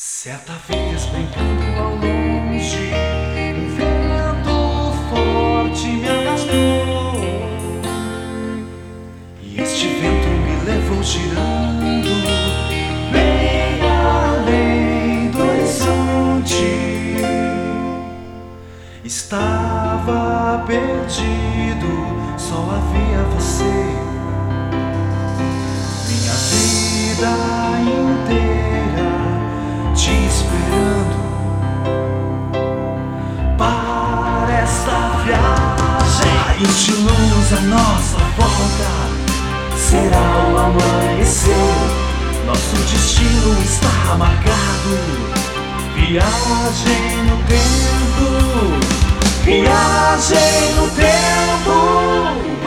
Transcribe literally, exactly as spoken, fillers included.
Certa vez, brincando ao longe, um vento forte me arrastou, e este vento me levou girando bem além do horizonte. Estava perdido, só havia você, minha vida inteira te esperando para esta viagem. Raios de luz à nossa volta, será o amanhecer. Nosso destino está marcado. Viagem no tempo, viagem no tempo.